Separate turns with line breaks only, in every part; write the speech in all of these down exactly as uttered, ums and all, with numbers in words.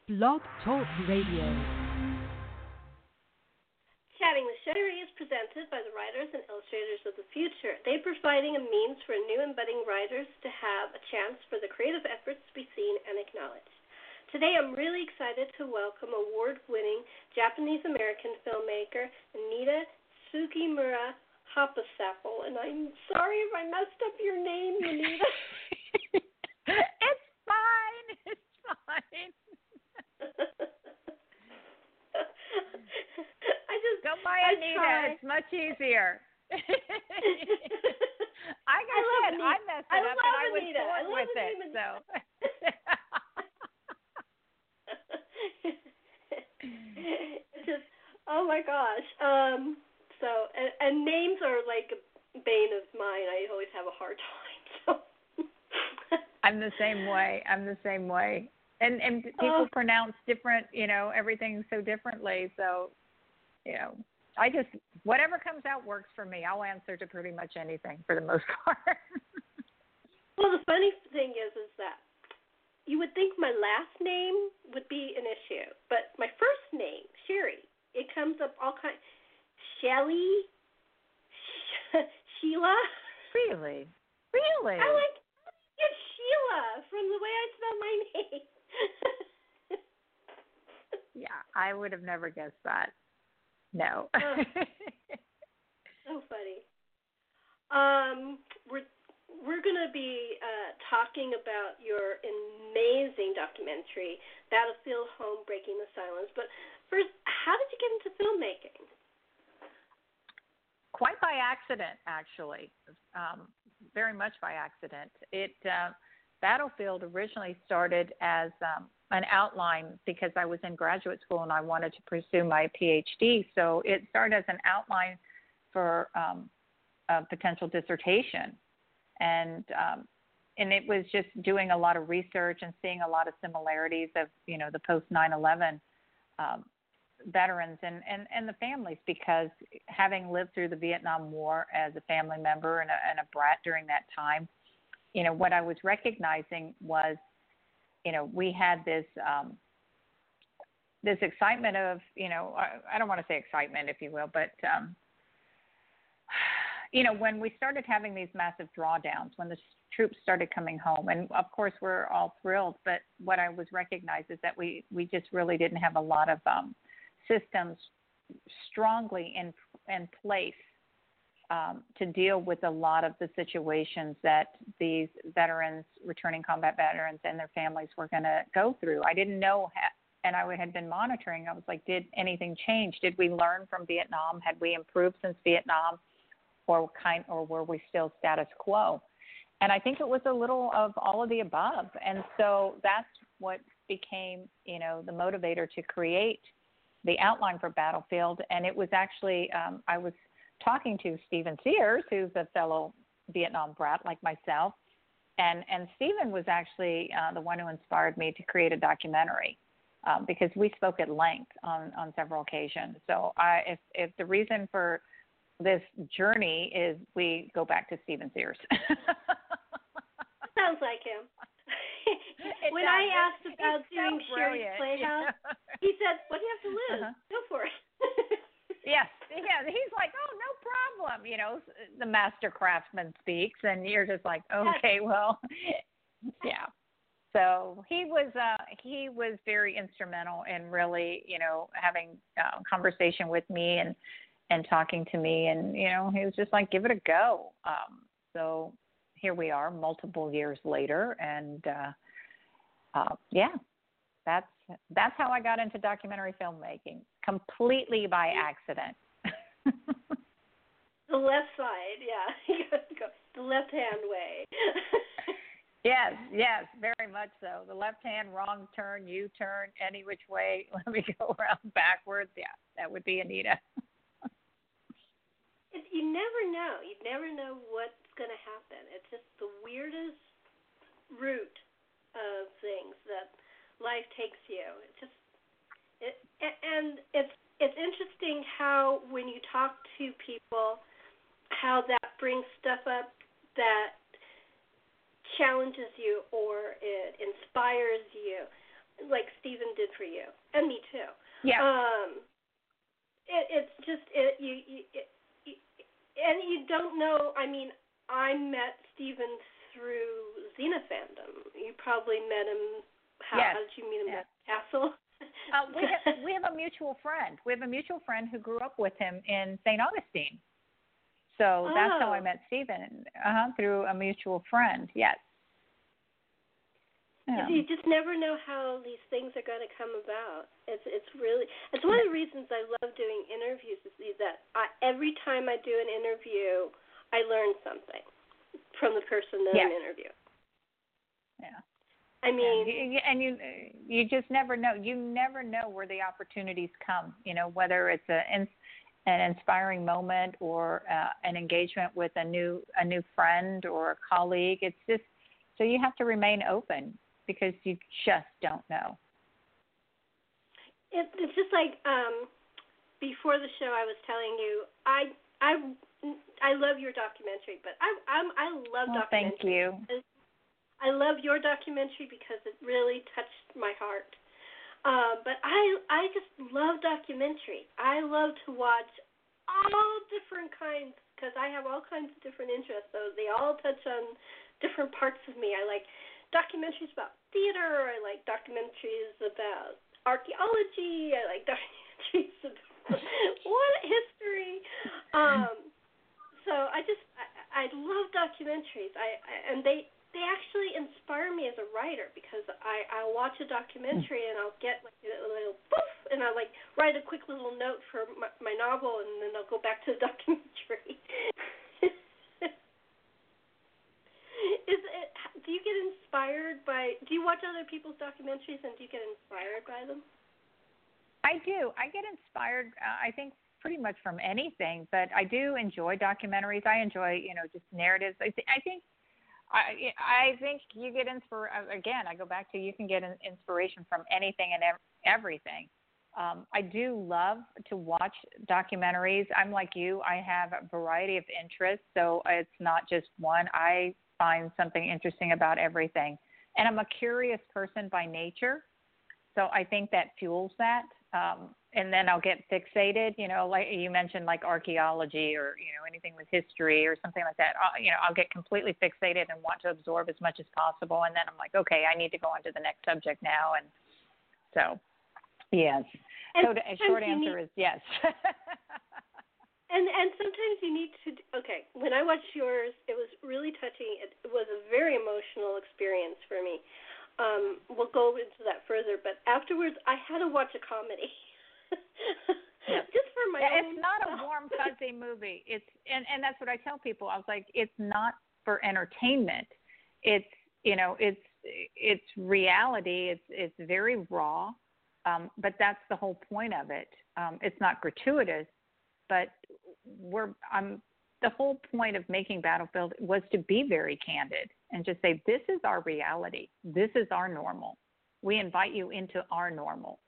Blog Talk Radio.
Chatting with Sherry is presented by the Writers and Illustrators of the Future. They're providing a means for new and budding writers to have a chance for the creative efforts to be seen and acknowledged. Today I'm really excited to welcome award-winning Japanese-American filmmaker Anita Sugimura Hapasapple. And I'm sorry if I messed up your name, Anita.
It's fine. It's fine.
I just
go by
I
Anita.
try.
It's much easier. I got
I,
it. I messed it
I
up,
love
and I was
Anita.
born
I love
with
the
it.
name
So.
It's just, oh my gosh. Um. So, and, and names are like a bane of mine. I always have a hard time. So.
I'm the same way. I'm the same way. And and people
Oh.
pronounce different, you know, everything so differently. So, you know, I just, whatever comes out works for me. I'll answer to pretty much anything for the most part.
Well, the funny thing is, is that you would think my last name would be an issue, but my first name, Sherry, it comes up all kinds. Shelly, Sh- Sheila.
Really? Really?
I like it's Sheila from the way I spell my name.
Yeah, I would have never guessed that. No.
Oh. So funny. Um, we're we're gonna be uh, talking about your amazing documentary, Battlefield Home: Breaking the Silence. But first, how did you get into filmmaking?
Quite by accident, actually. Um, very much by accident. It uh, Battlefield originally started as um, an outline because I was in graduate school and I wanted to pursue my PhD. So it started as an outline for um, a potential dissertation. And um, and it was just doing a lot of research and seeing a lot of similarities of, you know, the post nine eleven um, veterans and, and, and the families, because having lived through the Vietnam War as a family member and a, and a brat during that time, you know, what I was recognizing was, you know, we had this um, this excitement of, you know, I, I don't want to say excitement, if you will, but, um, you know, when we started having these massive drawdowns, when the troops started coming home, and of course we're all thrilled, but what I was recognized is that we, we just really didn't have a lot of um, systems strongly in in place um, to deal with a lot of the situations that these veterans, returning combat veterans, and their families were going to go through. I didn't know, how, and I had been monitoring. I was like, did anything change? Did we learn from Vietnam? Had we improved since Vietnam, or kind, or were we still status quo? And I think it was a little of all of the above. And so that's what became, you know, the motivator to create the outline for Battlefield. And it was actually, um, I was talking to Stephen Sears, who's a fellow Vietnam brat like myself, and, and Stephen was actually uh, the one who inspired me to create a documentary um, because we spoke at length on, on several occasions. So I, if, if the reason for this journey is we go back to Stephen Sears.
Sounds like him. When
does.
I asked
It's
about
so
doing Sherry's
brilliant,
Playhouse,
you know?
he said, "What do you have to lose?
Uh-huh.
Go for it."
Yes, yeah. He's like, "Oh, no problem." You know, the master craftsman speaks, and you're just like, "Okay, well, yeah." So he was uh, he was very instrumental in really, you know, having a conversation with me and and talking to me, and you know, he was just like, "Give it a go." Um, so here we are, multiple years later, and uh, uh, yeah, that's that's how I got into documentary filmmaking, completely by accident.
The left side, yeah, you got to go the left-hand way.
Yes, yes, very much so. The left hand, wrong turn, U-turn, any which way. Let me go around backwards. Yeah, that would be Anita.
It, you never know. You never know what's going to happen. It's just the weirdest route of things that life takes you. It just, it, and it's it's interesting how when you talk to people, how that brings stuff up that challenges you or it inspires you. Like Stephen did did for you, and me too.
Yeah.
Um, it, it's just it you, you it, it, and you don't know. I mean, I met Steven through Xena fandom. You probably met him. How,
yes.
how did you meet him
yes.
at Castle?
uh, we have we have a mutual friend. We have a mutual friend who grew up with him in Saint Augustine. So
oh.
that's how I met Steven. Uh-huh, through a mutual friend. Yes. Yeah.
You just never know how these things are going to come about. It's it's really it's one of the reasons I love doing interviews is that I, every time I do an interview, I learn something from the person that
yes.
I'm interviewing.
Yeah.
I mean,
yeah. and you you just never know. You never know where the opportunities come. You know, whether it's a an inspiring moment or uh, an engagement with a new a new friend or a colleague. It's just so you have to remain open. Because you just don't know.
It, it's just like um, before the show, I was telling you, I I I love your documentary, but I I'm, I love
well,
documentary.
Thank you.
I love your documentary because it really touched my heart. Uh, but I I just love documentary. I love to watch all different kinds because I have all kinds of different interests. So they all touch on different parts of me. I like documentaries about theater. I like documentaries about archaeology. I like documentaries about what history. Um, so I just I, I love documentaries. I, I and they they actually inspire me as a writer because I I watch a documentary and I'll get like a little poof and I'll like write a quick little note for my, my novel and then I'll go back to the documentary. Is it, do you get inspired by, do you watch other people's documentaries and do you get inspired by them?
I do. I get inspired, uh, I think, pretty much from anything, but I do enjoy documentaries. I enjoy, you know, just narratives. I, th- I think I I think you get inspiration, again, I go back to you can get an inspiration from anything and ev- everything. Um, I do love to watch documentaries. I'm like you. I have a variety of interests, so it's not just one. I find something interesting about everything. And I'm a curious person by nature, so I think that fuels that. Um, and then I'll get fixated, you know, like you mentioned, like archaeology or, you know, anything with history or something like that. I'll, you know, I'll get completely fixated and want to absorb as much as possible. And then I'm like, okay, I need to go on to the next subject now. And so, yes.
And
so the short answer
need-
is yes.
And and sometimes you need to, okay, when I watched yours, it was really touching. It was a very emotional experience for me. Um, we'll go into that further, but afterwards I had to watch a comedy.
Yes.
Just for my
yeah,
own
It's not
self.
a warm, fuzzy movie. It's and, and that's what I tell people. I was like, it's not for entertainment. It's, you know, it's it's reality. It's it's very raw, um, but that's the whole point of it. Um, it's not gratuitous. But we're um, the whole point of making Battlefield was to be very candid and just say, this is our reality. This is our normal. We invite you into our normal.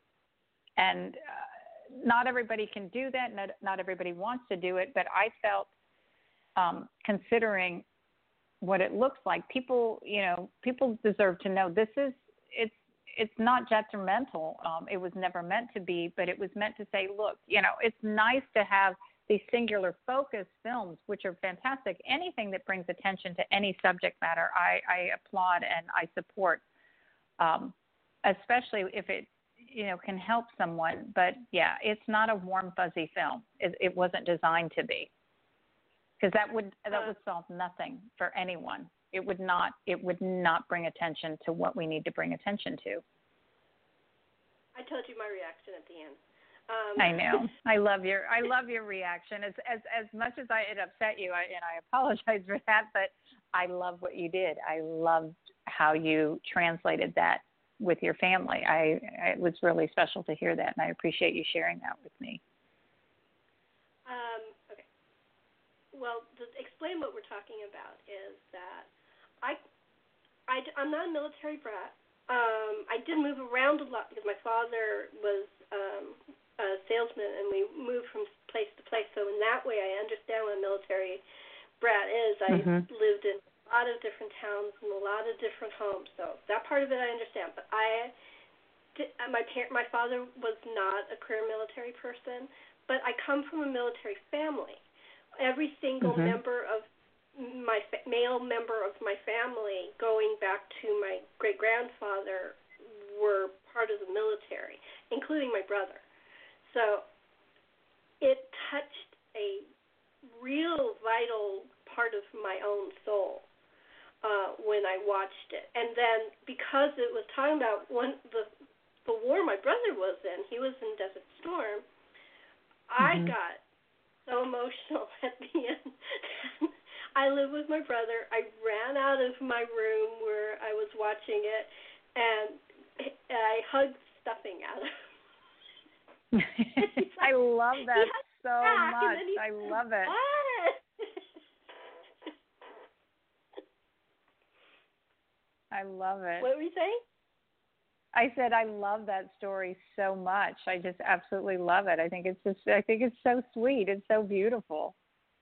And uh, not everybody can do that. Not, not everybody wants to do it. But I felt, um, considering what it looks like, people, you know, people deserve to know this is, it's, it's not detrimental. Um, it was never meant to be, but it was meant to say, look, you know, it's nice to have these singular focus films, which are fantastic. Anything that brings attention to any subject matter, I, I applaud and I support, um, especially if it, you know, can help someone. But yeah, it's not a warm, fuzzy film. It, it wasn't designed to be, because that would that would solve nothing for anyone. It would not. It would not bring attention to what we need to bring attention to.
I told you my reaction at the end. Um,
I know. I love your. I love your reaction. As as as much as I it upset you, I, and I apologize for that. But I love what you did. I loved how you translated that with your family. I it was really special to hear that, and I appreciate you sharing that with me.
Um, okay. Well, to explain what we're talking about is that I, I, I'm not a military brat. Um, I did move around a lot because my father was um, a salesman, and we moved from place to place. So in that way, I understand what a military brat is. I
Mm-hmm.
lived in a lot of different towns and a lot of different homes. So that part of it I understand. But I, my par- my father was not a career military person, but I come from a military family. Every single
mm-hmm.
member of my fa- male member of my family, going back to my great grandfather, were part of the military, including my brother. So it touched a real vital part of my own soul uh, when I watched it. And then because it was talking about one the the war my brother was in, he was in Desert Storm, I
mm-hmm.
got so emotional at the end. I live with my brother. I ran out of my room where I was watching it, and I hugged stuffing out of him. Like,
I love that so
back,
much. I
said,
love it.
What?
I love it.
What were you saying?
I said I love that story so much. I just absolutely love it. I think it's just I think it's so sweet. It's so beautiful.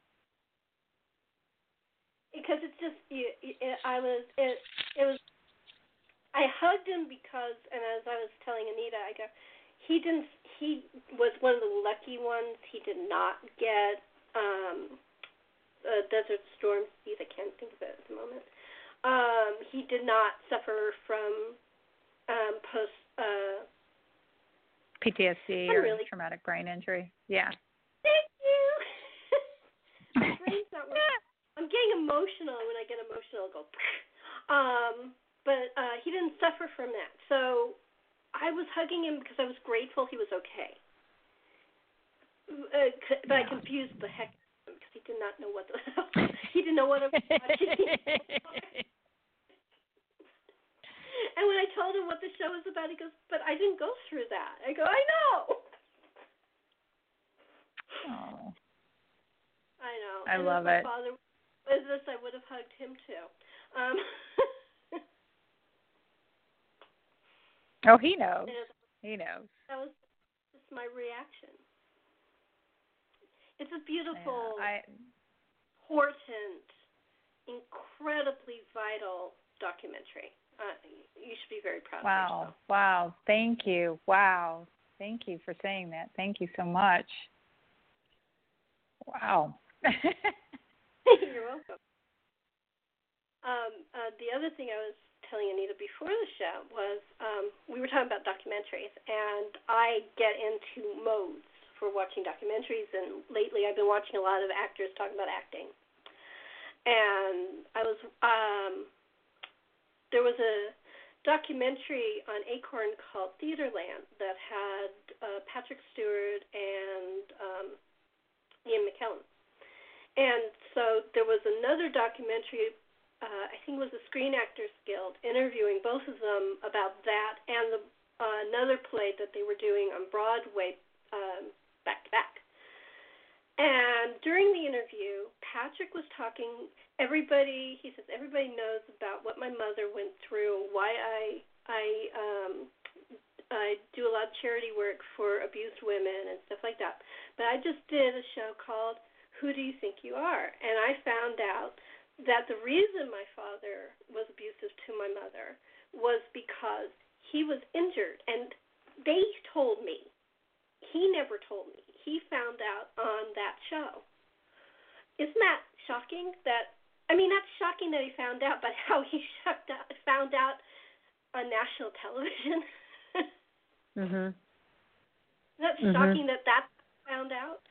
Because it's just it, it, I was it it was I hugged him because, and as I was telling Anita, I go, he didn't he was one of the lucky ones. He did not get um, a Desert Storm disease. I can't think of it at the moment. Um, he did not suffer from um, post uh,
P T S D
I'm
or
really,
traumatic brain injury. Yeah.
Thank you. My brain's not working. I'm getting emotional. When I get emotional, I'll go. Um, but uh, he didn't suffer from that. So I was hugging him because I was grateful he was okay. Uh, but yeah. I confused the heck out of him because he did not know what the he didn't know what I was watching. And when I told him what the show was about, he goes, "But I didn't go through that." I go, "I know."
Oh.
I know.
I
and
love
if my
it.
Father was this, I would have hugged him too. Um,
oh, he knows. He knows.
That was just my reaction. It's a beautiful,
yeah, I,
important, incredibly vital documentary. Uh, you should be very proud
wow,
of yourself.
Wow. Thank you. Wow. Thank you for saying that. Thank you so much. Wow.
You're welcome. Um, uh, the other thing I was telling Anita before the show was um, we were talking about documentaries, and I get into modes for watching documentaries, and lately I've been watching a lot of actors talking about acting. And I was, um, there was a documentary on Acorn called Theaterland that had uh, Patrick Stewart and um, Ian McKellen. And so there was another documentary, uh, I think it was the Screen Actors Guild, interviewing both of them about that and the, uh, another play that they were doing on Broadway um, back to back. And during the interview, Patrick was talking, everybody, he says, everybody knows about what my mother went through, why I, I, um, I do a lot of charity work for abused women and stuff like that. But I just did a show called Who Do You Think You Are? And I found out that the reason my father was abusive to my mother was because he was injured. And they told me. He never told me. He found out on that show. Isn't that shocking? That I mean, not shocking that he found out, but how he found out on national television.
mhm.
That's
mm-hmm.
shocking that that found out.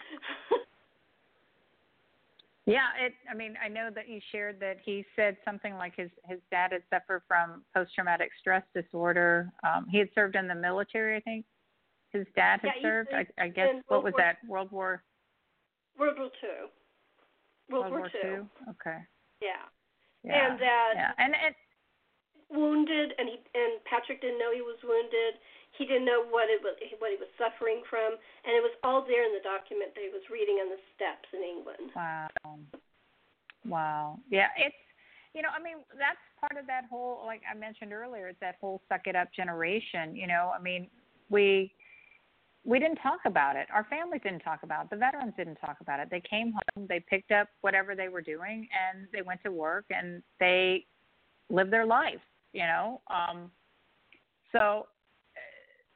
Yeah, it. I mean, I know that you shared that he said something like his his dad had suffered from post-traumatic stress disorder. Um, he had served in the military, I think. His dad had
yeah,
served. I, I guess what was
War,
that? World War.
World War Two. World,
World War Two. Okay.
Yeah.
Yeah.
And that.
Yeah. And it.
Wounded, and he and Patrick didn't know he was wounded. He didn't know what it was, what he was suffering from, and it was all there in the document that he was reading on the steps in England.
Wow. Wow. Yeah, it's, you know, I mean, that's part of that whole, like I mentioned earlier, it's that whole suck it up generation. You know, I mean, we we didn't talk about it. Our families didn't talk about it. The veterans didn't talk about it. They came home, they picked up whatever they were doing, and they went to work, and they lived their life. You know, um, so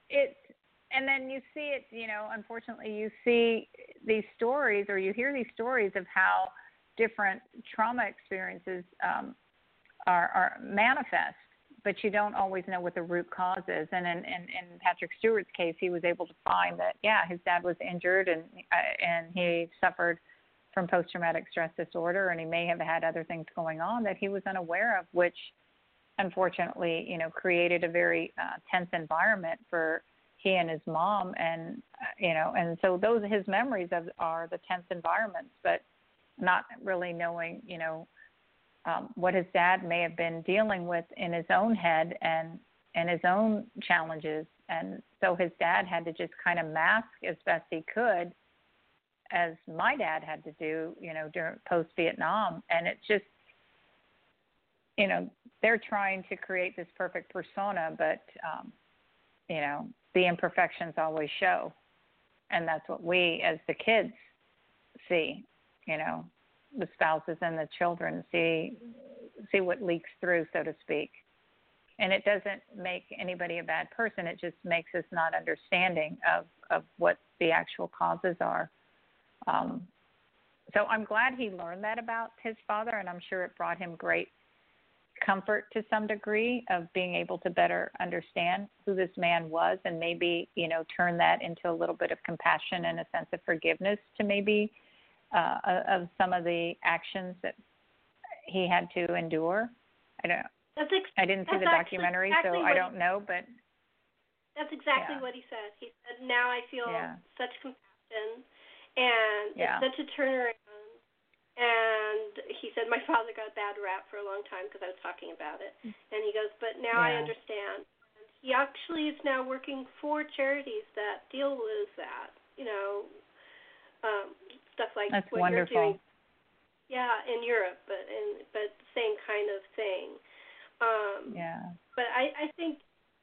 it's, and then you see it, you know, unfortunately you see these stories or you hear these stories of how different trauma experiences um, are, are manifest, but you don't always know what the root cause is. And in, in, in Patrick Stewart's case, he was able to find that, yeah, his dad was injured and uh, and he suffered from post-traumatic stress disorder, and he may have had other things going on that he was unaware of, which unfortunately, you know, created a very uh, tense environment for he and his mom, and uh, you know, and so those his memories of are the tense environments, but not really knowing, you know, um, what his dad may have been dealing with in his own head and and his own challenges, and so his dad had to just kind of mask as best he could, as my dad had to do, you know, during post Vietnam, and it's just, you know, they're trying to create this perfect persona, but um, you know, the imperfections always show. And that's what we as the kids see, you know, the spouses and the children see see what leaks through, so to speak. And it doesn't make anybody a bad person. It just makes us not understanding of, of what the actual causes are. Um, so I'm glad he learned that about his father, and I'm sure it brought him great comfort to some degree of being able to better understand who this man was, and maybe, you know, turn that into a little bit of compassion and a sense of forgiveness to maybe uh, of some of the actions that he had to endure. I don't know.
That's ex-
I didn't see the documentary,
exactly
so I don't know, but
that's exactly
yeah.
what he said. He said, now I feel
yeah.
such compassion, and
yeah.
it's such a turnaround. And he said, my father got a bad rap for a long time because I was talking about it. And he goes, but now
yeah.
I understand. And he actually is now working for charities that deal with that, you know, um, stuff like
That's
what
wonderful.
you're doing. Yeah, in Europe, but in, but same kind of thing. Um,
yeah.
But I, I think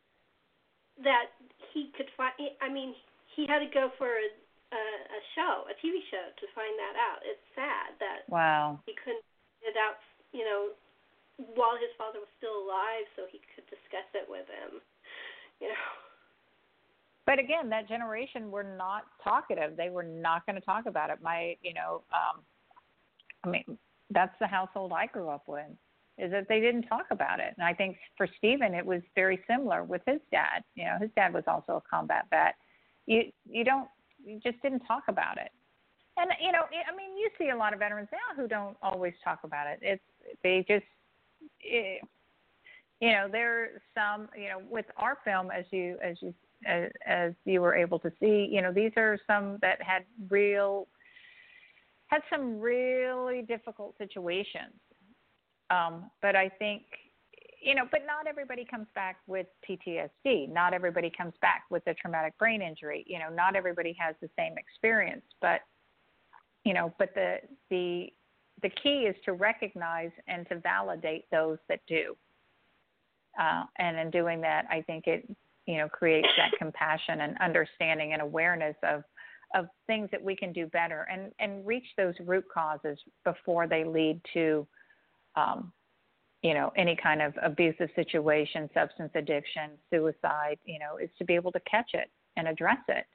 that he could find, I mean, he had to go for a, a, a show, a T V show, to find that out. It's sad that
wow.
he couldn't get it out, you know, while his father was still alive, so he could discuss it with him, you know.
But again, that generation were not talkative. They were not going to talk about it. My, you know, um, I mean, that's the household I grew up with, is that they didn't talk about it. And I think for Stephen, it was very similar with his dad. You know, his dad was also a combat vet. You you don't you just didn't talk about it. And you know, I mean, you see a lot of veterans now who don't always talk about it. It's they just, it, you know, there's some, you know, with our film, as you as you as, as you were able to see, you know, these are some that had real had some really difficult situations. Um, but I think, you know, but not everybody comes back with P T S D. Not everybody comes back with a traumatic brain injury. You know, not everybody has the same experience. But, you know, but the the the key is to recognize and to validate those that do. Uh, and in doing that, I think it, you know, creates that compassion and understanding and awareness of of things that we can do better and, and reach those root causes before they lead to, um, you know, any kind of abusive situation, substance addiction, suicide, you know, is to be able to catch it and address it.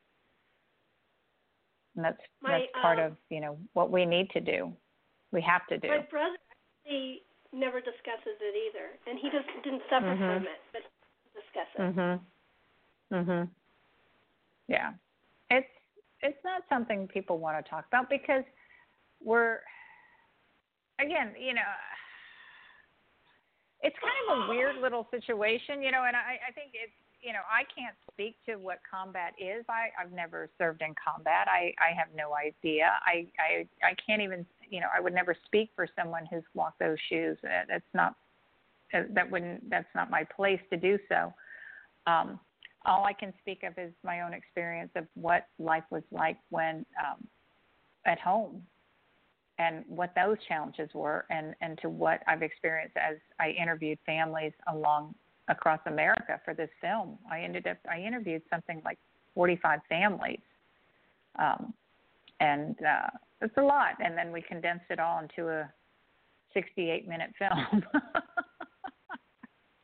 And that's,
my,
that's part
um,
of, you know, what we need to do. We have to do.
My brother actually never discusses it either, and he just didn't suffer
mm-hmm.
from it, but he discuss it.
Mm-hmm. Mm-hmm. Yeah. It's, it's not something people want to talk about because we're, again, you know, it's kind of a weird little situation, you know, and I, I think it's, you know, I can't speak to what combat is. I, I've never served in combat. I, I have no idea. I, I, I can't even, you know, I would never speak for someone who's walked those shoes. That's not, that wouldn't, that's not my place to do so. Um, all I can speak of is my own experience of what life was like when um, at home and what those challenges were, and, and to what I've experienced as I interviewed families along across America for this film. I ended up, I interviewed something like forty-five families. Um, and uh, it's a lot. And then we condensed it all into a sixty-eight minute film.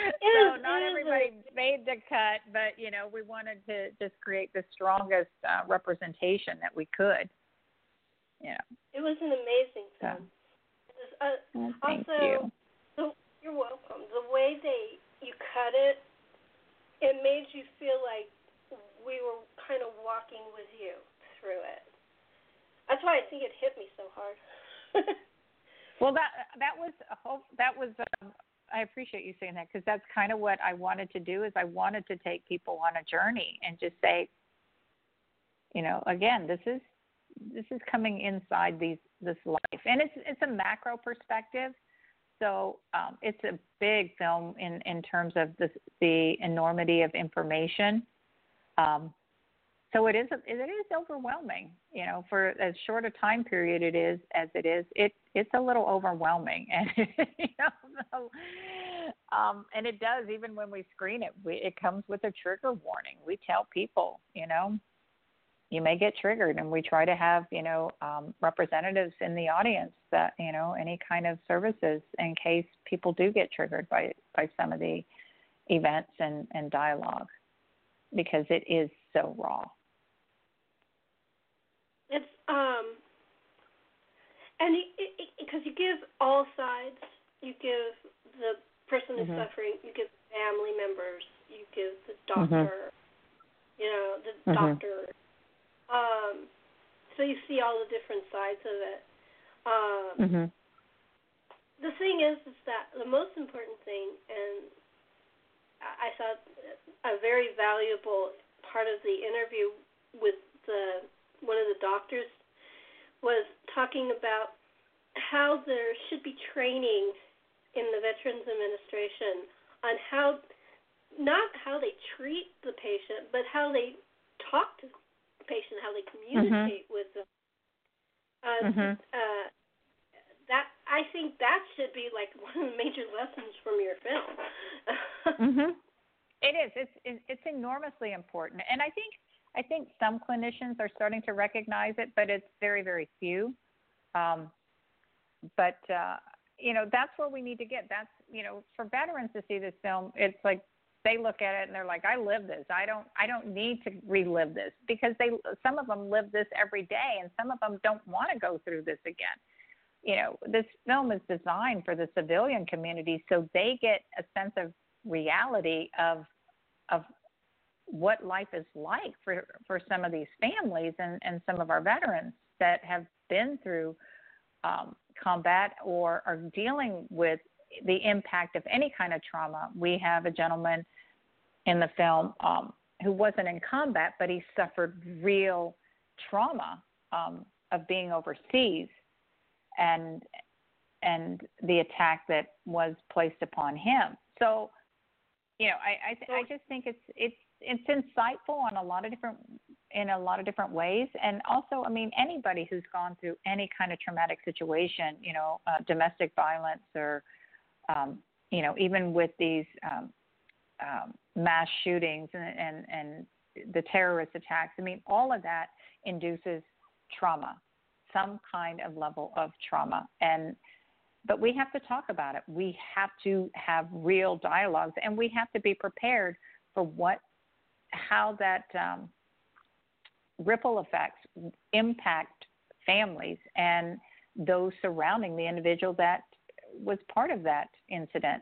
so not everybody made the cut, but you know, we wanted to just create the strongest uh, representation that we could. Yeah.
It was an amazing film.
So,
it was, uh,
well, thank
also,
you.
The, you're welcome. The way they you cut it, it made you feel like we were kind of walking with you through it. That's why I think it hit me so hard.
Well, that that was a hope. That was. Um, I appreciate you saying that, because that's kind of what I wanted to do. Is I wanted to take people on a journey and just say, you know, again, this is this is coming inside these this life, and it's it's a macro perspective. So um, it's a big film in in terms of the the enormity of information. Um, So it is it is overwhelming, you know, for as short a time period it is as it is. It it's a little overwhelming, and you know, um, and it does, even when we screen it, we, it comes with a trigger warning. We tell people, you know, you may get triggered, and we try to have, you know, um, representatives in the audience that, you know, any kind of services in case people do get triggered by by some of the events and and dialogue, because it is so raw.
It's um, and because you give all sides, you give the person who's mm-hmm. suffering, you give family members, you give the doctor, mm-hmm. you know, the mm-hmm. doctor. Um, so you see all the different sides of it. Um, mm-hmm. The thing is, is that the most important thing, and I thought a very valuable part of the interview with the one of the doctors was talking about how there should be training in the Veterans Administration on how, not how they treat the patient, but how they talk to the patient, how they communicate mm-hmm. with them. Uh, mm-hmm. uh, that I think that should be like one of the major lessons from your film.
mm-hmm. It is. It's it's enormously important, and I think. I think some clinicians are starting to recognize it, but it's very, very few. Um, but, uh, you know, that's where we need to get. That's, you know, for veterans to see this film, it's like they look at it and they're like, I live this. I don't I don't need to relive this, because they some of them live this every day, and some of them don't want to go through this again. You know, this film is designed for the civilian community, so they get a sense of reality of of what life is like for, for some of these families and, and some of our veterans that have been through um, combat or are dealing with the impact of any kind of trauma. We have a gentleman in the film um, who wasn't in combat, but he suffered real trauma um, of being overseas and and the attack that was placed upon him. So, you know, I I, th- I just think it's it's it's insightful on a lot of different in a lot of different ways, and also, I mean, anybody who's gone through any kind of traumatic situation, you know, uh, domestic violence or um, you know, even with these um, um, mass shootings and, and and the terrorist attacks. I mean, all of that induces trauma, some kind of level of trauma, and but we have to talk about it. We have to have real dialogues, and we have to be prepared for what, how that um, ripple effects impact families and those surrounding the individual that was part of that incident.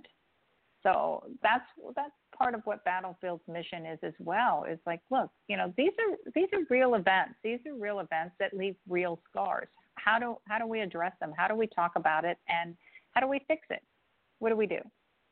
So that's that's part of what Battlefield's mission is as well. Is like, look, you know, these are these are real events. These are real events that leave real scars. How do how do we address them? How do we talk about it? And how do we fix it? What do we do?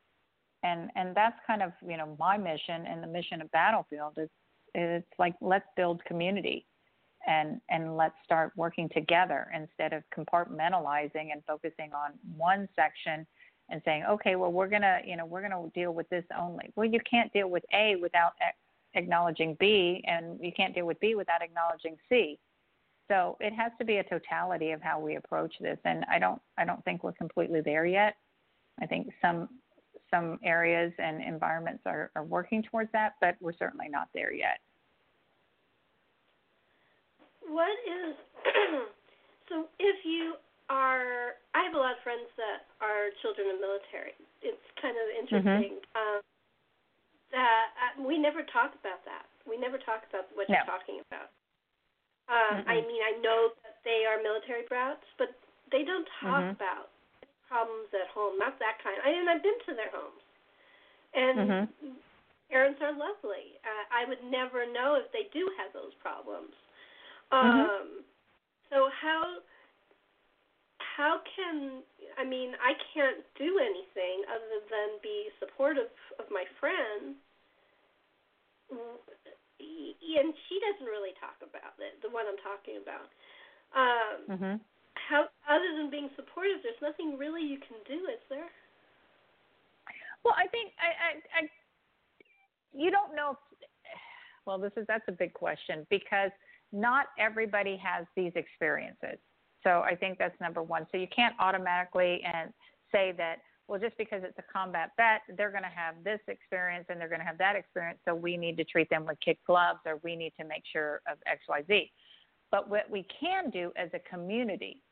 And and that's kind of, you know, my mission and the mission of Battlefield is it's like, let's build community and and let's start working together instead of compartmentalizing and focusing on one section and saying, okay, well, we're gonna, you know, we're gonna deal with this only. Well, you can't deal with A without acknowledging B, and you can't deal with B without acknowledging C. So it has to be a totality of how we approach this, and I don't, I don't think we're completely there yet. I think some, some areas and environments are, are working towards that, but we're certainly not there yet.
What is so? If you are, I have a lot of friends that are children of military. It's kind of interesting. Mm-hmm. Um, that uh, we never talk about that. We never talk about what no. you're talking about. Um, I mean, I know that they are military brats, but they don't talk mm-hmm. about problems at home. Not that kind. I mean, I've been to their homes, and mm-hmm. parents are lovely. Uh, I would never know if they do have those problems. Um, mm-hmm. So how how can, I mean, I can't do anything other than be supportive of my friend, and she doesn't really talk about it, the one I'm talking about. Um, mm-hmm. How, other than being supportive, there's nothing really you can do, is there?
Well, I think I, I, I you don't know. If, well, this is that's a big question because not everybody has these experiences. So I think that's number one. So you can't automatically and say that, well, just because it's a combat vet, they're going to have this experience and they're going to have that experience, so we need to treat them with kid gloves or we need to make sure of X, Y, Z. But what we can do as a community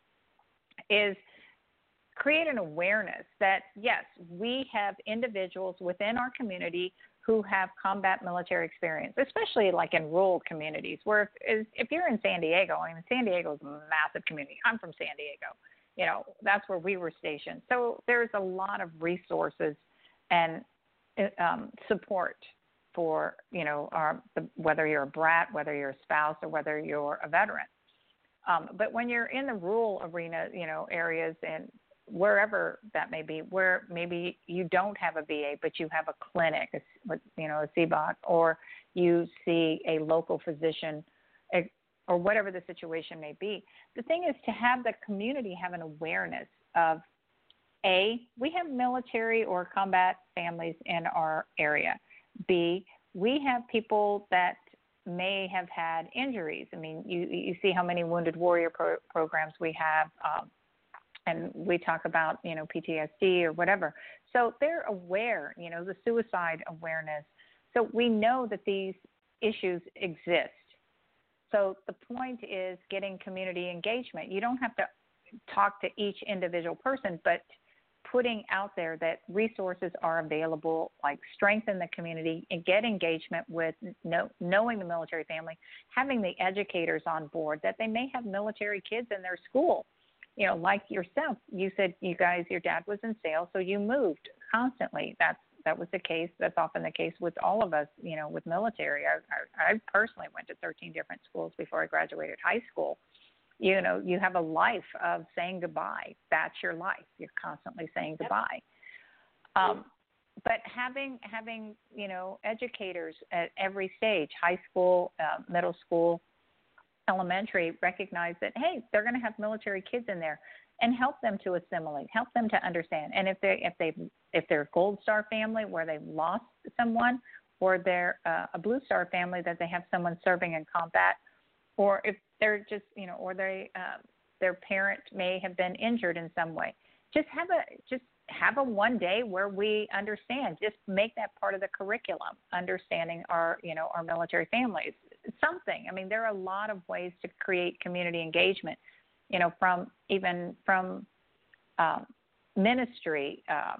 is create an awareness that, yes, we have individuals within our community who have combat military experience, especially like in rural communities where if, if you're in San Diego, I mean, San Diego is a massive community. I'm from San Diego. You know, that's where we were stationed. So there's a lot of resources and um, support for, you know, our, the, whether you're a brat, whether you're a spouse, or whether you're a veteran. Um, but when you're in the rural arena, you know, areas and wherever that may be, where maybe you don't have a V A, but you have a clinic, a, you know, a C B O C, or you see a local physician, or whatever the situation may be. The thing is to have the community have an awareness of, A, we have military or combat families in our area. B, we have people that may have had injuries. I mean, you, you see how many Wounded Warrior pro- programs we have, um, and we talk about, you know, P T S D or whatever. So they're aware, you know, the suicide awareness. So we know that these issues exist. So the point is getting community engagement. You don't have to talk to each individual person, but putting out there that resources are available, like strengthen the community and get engagement with know, knowing the military family, having the educators on board, that they may have military kids in their school. You know, like yourself, you said you guys, your dad was in sales, so you moved constantly. That's that was the case. That's often the case with all of us, you know, with military. I, I, I personally went to thirteen different schools before I graduated high school. You know, you have a life of saying goodbye. That's your life. You're constantly saying goodbye. Um, but having, having, you know, educators at every stage, high school, uh, middle school, elementary, recognize that, hey, they're going to have military kids in there, and help them to assimilate, help them to understand. And if they if they if they're a Gold Star family where they've lost someone, or they're uh, a Blue Star family that they have someone serving in combat, or if they're just, you know, or they uh, their parent may have been injured in some way, just have a just have a one day where we understand. Just make that part of the curriculum, understanding our, you know, our military families. Something. I mean, there are a lot of ways to create community engagement, you know, from even from um, ministry, uh,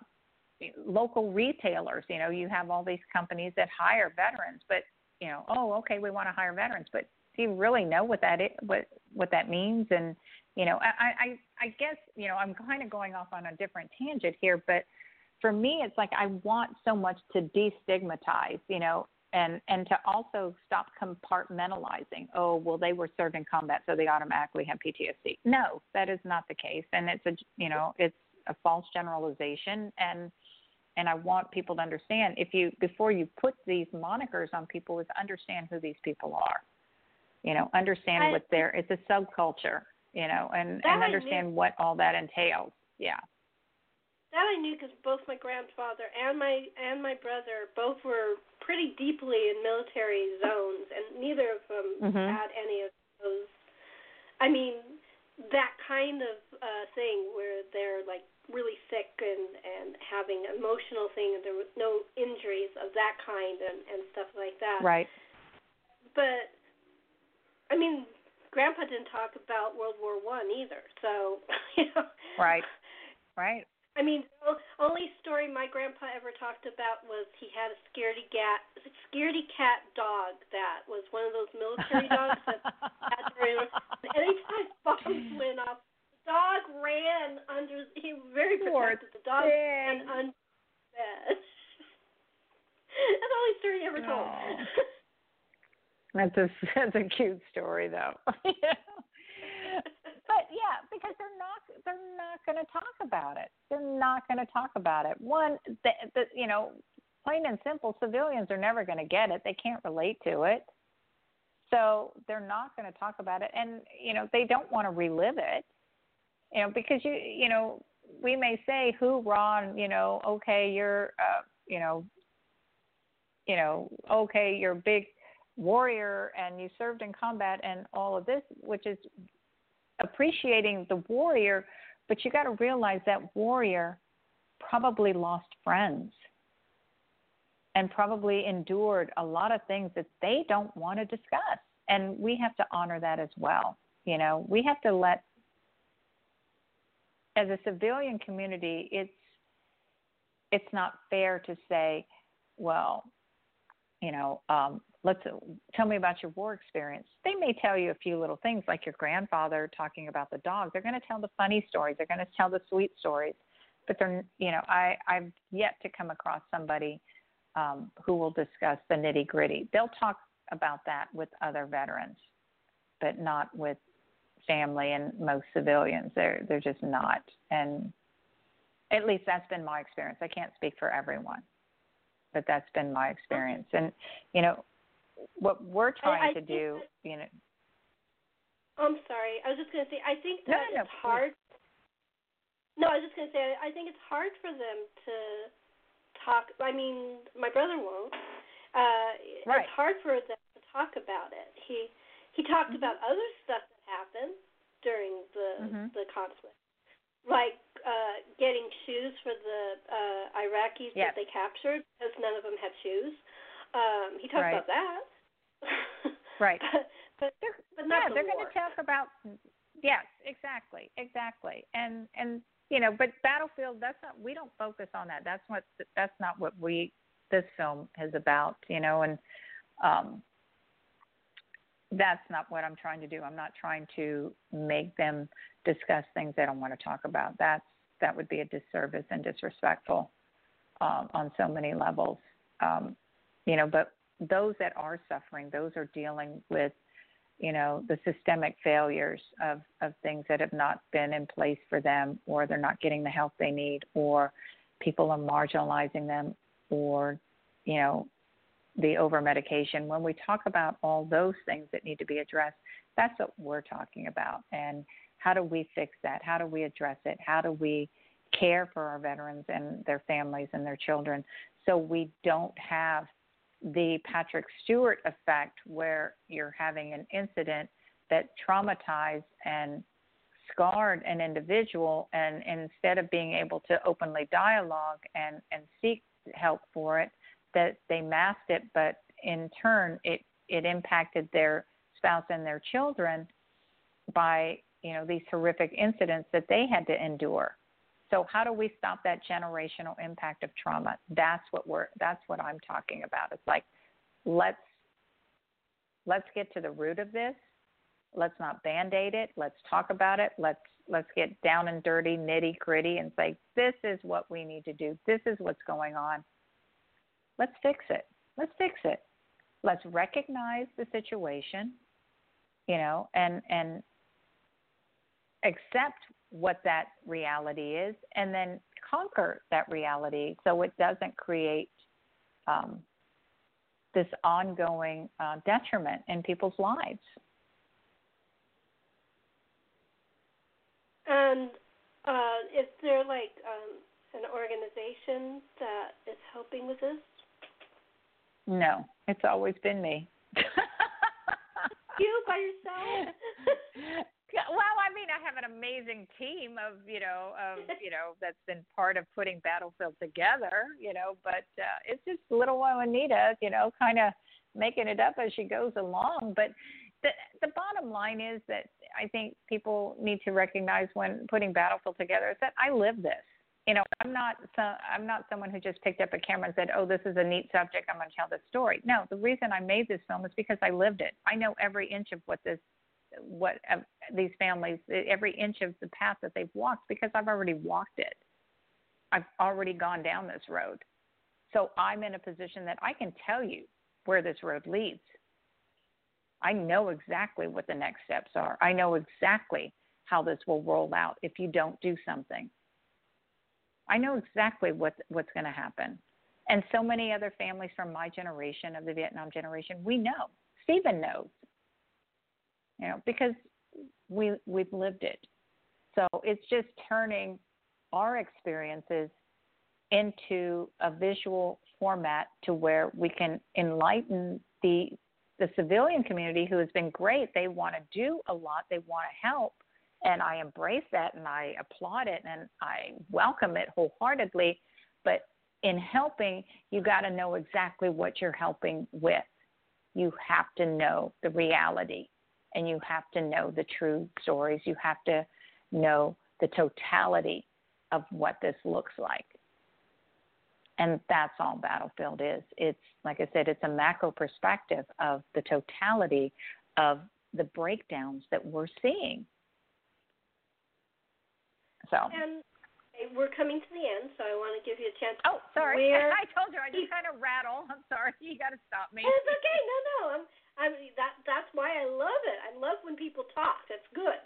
local retailers. You know, you have all these companies that hire veterans, but, you know, oh, okay, we want to hire veterans, but do you really know what that is, what what that means? And, you know, I, I, I guess, you know, I'm kind of going off on a different tangent here, but for me, it's like I want so much to destigmatize, you know, and, and to also stop compartmentalizing. Oh, well, they were serving combat, so they automatically have P T S D. No, that is not the case. And it's a, you know, it's a false generalization. And, and I want people to understand, if you, before you put these monikers on people, is understand who these people are, you know, understand I, what they're, it's a subculture, you know, and, and understand what all that entails. Yeah.
That I knew because both my grandfather and my and my brother both were pretty deeply in military zones, and neither of them mm-hmm. had any of those. I mean, that kind of uh, thing where they're like really sick and, and having emotional thing, and there was no injuries of that kind and, and stuff like that.
Right.
But I mean, Grandpa didn't talk about World War One either. So, you know.
Right. Right.
I mean, the only story my grandpa ever talked about was he had a scaredy cat, scaredy cat dog that was one of those military dogs that had to run. Anytime bombs went off, the dog ran under. He was very protected. The dog ran under the bed. That's the only story he ever told.
That's a that's a cute story, though. But yeah, because they're not they're not going to talk about it. They're not going to talk about it. One, the, the, you know, plain and simple, civilians are never going to get it. They can't relate to it, so they're not going to talk about it. And you know, they don't want to relive it. You know, because you you know, we may say, "Hoorah!" You know, okay, you're uh, you know, you know, okay, you're a big warrior and you served in combat and all of this, which is appreciating the warrior, but you got to realize that warrior probably lost friends and probably endured a lot of things that they don't want to discuss. And we have to honor that as well. You know, we have to let, as a civilian community, it's it's not fair to say, well, you know, um, let's tell me about your war experience. They may tell you a few little things like your grandfather talking about the dog. They're going to tell the funny stories. They're going to tell the sweet stories. But they're, you know, I, I've yet to come across somebody um, who will discuss the nitty gritty. They'll talk about that with other veterans, but not with family and most civilians. They're, they're just not. And at least that's been my experience. I can't speak for everyone, but that's been my experience. And, you know, what we're trying
I, I
to do,
that,
you know.
I'm sorry. I was just going to say, I think
No,
that
no,
it's
no,
hard. No, I was just going to say, I think it's hard for them to talk. I mean, my brother won't. Uh,
right.
It's hard for them to talk about it. He he talked
mm-hmm.
about other stuff that happened during the
mm-hmm.
the conflict, like uh, getting shoes for the uh, Iraqis
yep.
that they captured because none of them had shoes. Um, he talked
right.
about that.
right.
But, but,
they're,
but not
yeah,
the
they're
war.
going to talk about, yes, exactly, exactly. And, and, you know, but Battlefield, that's not, we don't focus on that. That's what, that's not what we, this film is about, you know, and um, that's not what I'm trying to do. I'm not trying to make them discuss things they don't want to talk about. That's, that would be a disservice and disrespectful um, on so many levels. Um, You know, but those that are suffering, those are dealing with, you know, the systemic failures of, of things that have not been in place for them, or they're not getting the help they need, or people are marginalizing them, or, you know, the over-medication. When we talk about all those things that need to be addressed, that's what we're talking about. And how do we fix that? How do we address it? How do we care for our veterans and their families and their children so we don't have the Patrick Stewart effect, where you're having an incident that traumatized and scarred an individual, and instead of being able to openly dialogue and, and seek help for it, that they masked it, but in turn it, it impacted their spouse and their children by, you know, these horrific incidents that they had to endure. So how do we stop that generational impact of trauma? That's what we're. That's what I'm talking about. It's like, let's let's get to the root of this. Let's not band-aid it. Let's talk about it. Let's let's get down and dirty, nitty gritty, and say, this is what we need to do. This is what's going on. Let's fix it. Let's fix it. Let's recognize the situation, you know, and and accept what that reality is, and then conquer that reality so it doesn't create um, this ongoing uh, detriment in people's lives.
And uh, is there like um, an organization that is helping with this?
No, it's always been me.
You by yourself?
Well, I mean, I have an amazing team of, you know, of, you know, that's been part of putting Battlefield together, you know, but uh, it's just little Juanita, you know, kind of making it up as she goes along. But, the, the bottom line is that I think people need to recognize when putting Battlefield together is that I live this. You know, I'm not so, I'm not someone who just picked up a camera and said, "Oh, this is a neat subject. I'm going to tell this story." No, the reason I made this film is because I lived it. I know every inch of what this, what uh, these families, every inch of the path that they've walked because I've already walked it. I've already gone down this road, so I'm in a position that I can tell you where this road leads. I know exactly what the next steps are. I know exactly how this will roll out if you don't do something. I know exactly what what's going to happen. And so many other families from my generation, of the Vietnam generation, we know. Stephen knows, you know, because we, we've lived it. So it's just turning our experiences into a visual format to where we can enlighten the the civilian community who has been great. They want to do a lot. They want to help. And I embrace that and I applaud it and I welcome it wholeheartedly. But in helping, you got to know exactly what you're helping with. You have to know the reality and you have to know the true stories. You have to know the totality of what this looks like. And that's all Battlefield is. It's, like I said, it's a macro perspective of the totality of the breakdowns that we're seeing. So.
And we're coming to the end, so I want to give you a chance.
Oh, sorry.
Where...
I told you I just kind of rattle. I'm sorry. You got to stop me.
It's okay. No, no. I'm, I'm, that, that's why I love it. I love when people talk. That's good.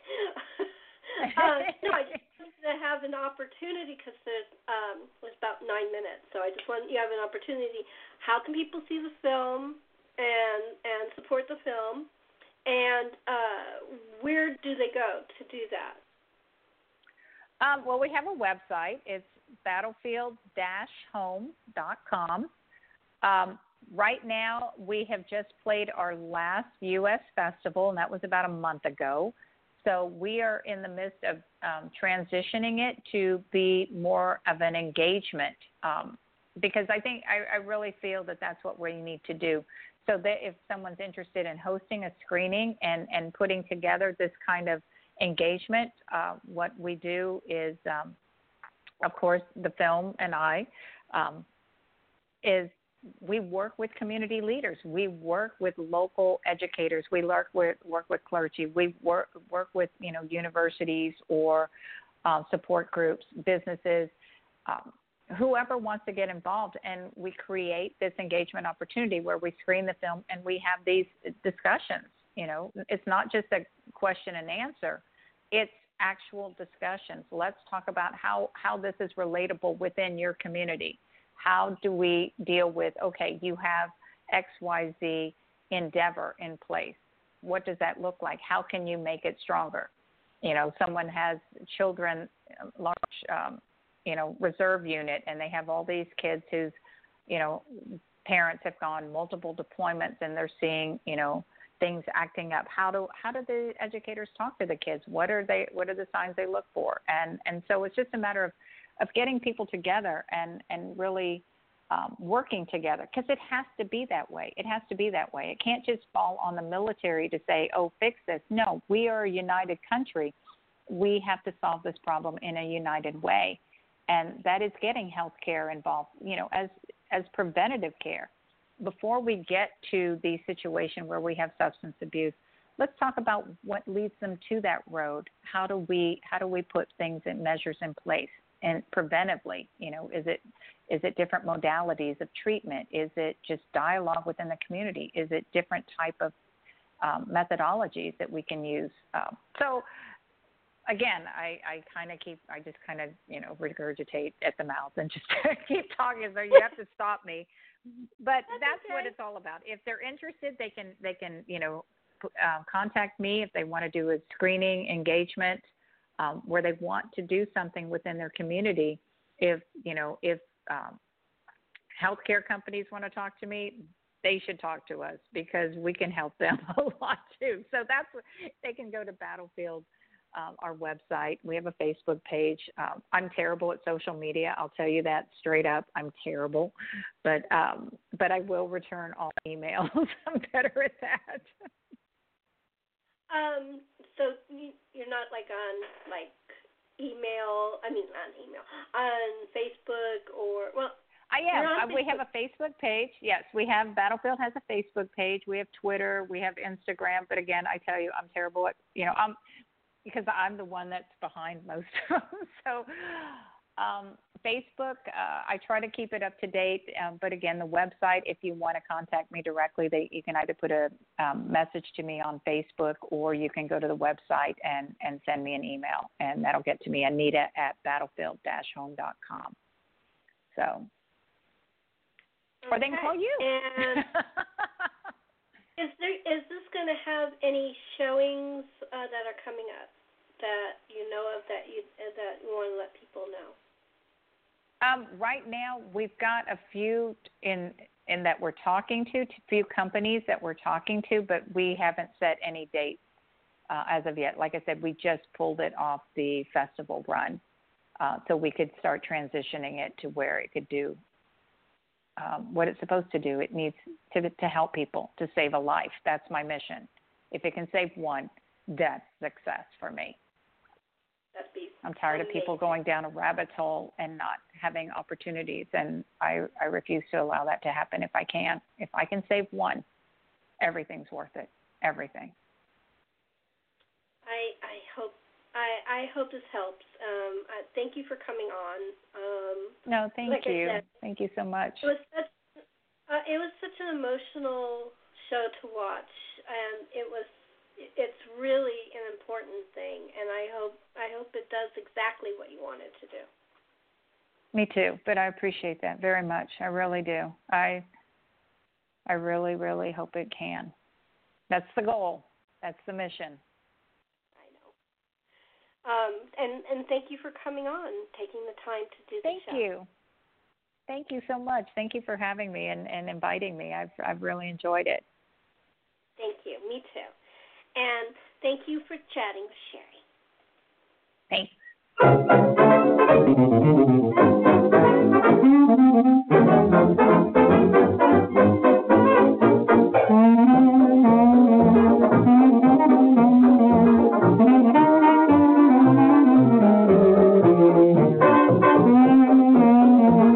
uh, no, I just wanted to have an opportunity because there's um, it's about nine minutes, so I just want you to have an opportunity. How can people see the film and and support the film, and uh, where do they go to do that?
Um, well, we have a website. It's battlefield dash home dot com. Um, right now, we have just played our last U S festival, and that was about a month ago. So we are in the midst of um, transitioning it to be more of an engagement um, because I think I, I really feel that that's what we need to do. So that if someone's interested in hosting a screening and, and putting together this kind of engagement, uh, what we do is, um, of course, the film and I, um, is we work with community leaders. We work with local educators. We work with, work with clergy. We work, work with, you know, universities or uh, support groups, businesses, um, whoever wants to get involved. And we create this engagement opportunity where we screen the film and we have these discussions. You know, it's not just a question and answer. It's actual discussions. Let's talk about how, how this is relatable within your community. How do we deal with, okay, you have X Y Z endeavor in place. What does that look like? How can you make it stronger? You know, someone has children, large, um, you know, reserve unit, and they have all these kids whose, you know, parents have gone multiple deployments and they're seeing, you know, things acting up. How do how do the educators talk to the kids? What are they? What are the signs they look for? And and so it's just a matter of, of getting people together and and really um, working together, because it has to be that way. It has to be that way. It can't just fall on the military to say, oh, fix this. No, we are a united country. We have to solve this problem in a united way, and that is getting health care involved, you know, as as preventative care. Before we get to the situation where we have substance abuse, let's talk about what leads them to that road. How do we how do we put things and measures in place and preventively? You know, is it is it different modalities of treatment? Is it just dialogue within the community? Is it different type of um, methodologies that we can use? Um, so, again, I, I kind of keep I just kind of you know regurgitate at the mouth and just keep talking. So you have to stop me. But that's, that's okay. What it's all about. If they're interested, they can they can you know uh, contact me if they want to do a screening engagement um, where they want to do something within their community. If you know if um, healthcare companies want to talk to me, they should talk to us because we can help them a lot too. So that's what they can go to Battlefield. Um, our website. We have a Facebook page. Um, I'm terrible at social media. I'll tell you that straight up. I'm terrible, but um, but I will return all emails. I'm better at that.
Um, so you, you're not like on like email. I mean, not email. On Facebook or well.
I am. Uh, we have a Facebook page. Yes, we have. Battlefield has a Facebook page. We have Twitter. We have Instagram. But again, I tell you, I'm terrible at, you know, I'm because I'm the one that's behind most of them. So um, Facebook, uh, I try to keep it up to date. Um, but again, the website, if you want to contact me directly, they, you can either put a um, message to me on Facebook, or you can go to the website and, and send me an email, and that'll get to me, Anita at battlefield dash home dot com. So. Or they can call you.
And is there is this going to have any showings uh, that are coming up that you know of that you that you want to let people know?
Um, right now, we've got a few in in that we're talking to, a few companies that we're talking to, but we haven't set any dates uh, as of yet. Like I said, we just pulled it off the festival run, uh, so we could start transitioning it to where it could do Um, what it's supposed to do. It needs to to help people, to save a life. That's my mission. If it can save one, that's success for me.
That'd be
I'm tired
amazing.
of people going down a rabbit hole and not having opportunities, and I, I refuse to allow that to happen if I can. If I can save one, everything's worth it. Everything.
I I hope I, I hope this helps. Um, uh, thank you for coming on. Um,
no, thank
like
you.
I said,
thank you so much.
It was such uh, it was such an emotional show to watch, and it was it's really an important thing. And I hope I hope it does exactly what you want it to do.
Me too. But I appreciate that very much. I really do. I I really really hope it can. That's the goal. That's the mission.
Um, and, and thank you for coming on, taking the time to do the
thank
show.
Thank you. Thank you so much. Thank you for having me and, and inviting me. I've I've really enjoyed it.
Thank you. Me too. And thank you for chatting with Sherry.
Thanks.